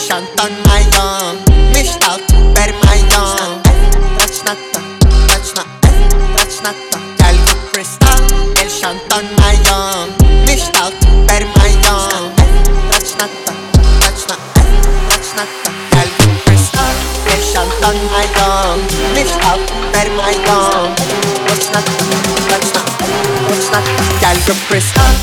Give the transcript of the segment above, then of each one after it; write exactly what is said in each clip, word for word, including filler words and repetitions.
Шантон моё, мечтал теперь моё. Точно то, точно, точно то. Тялька кристалл, эль шантон моё, мечтал теперь моё. Точно то, точно, точно то. Тялька кристалл, эль шантон моё, мечтал теперь моё. Точно то, точно, точно то. Тялька кристалл.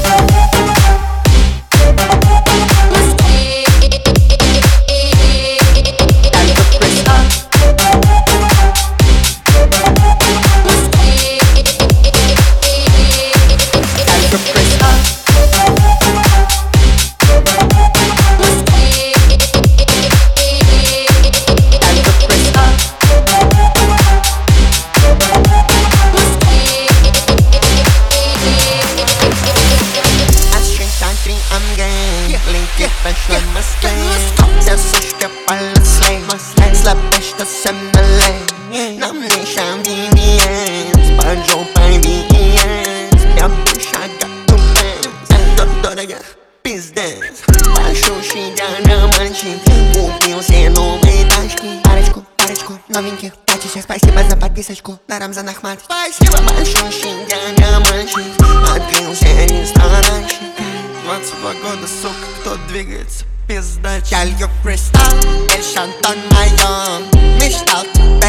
Пошла в Москве, вся сушка полослей. Слабость, что со мной. Нам не шаги виенс, по жопой виенс. Я душа готова, это дорого, пиздец. Большущий диамантчик, купил все новые тачки. Парочку, парочку новеньких тачек. Спасибо за подписочку на Рамзан Ахмат. Спасибо. Большущий диамантчик, открыл все ресторанчик. двадцать два года, сука, кто двигается, пизда. Тялька кристалл, эль шантон моё, мечтал теперь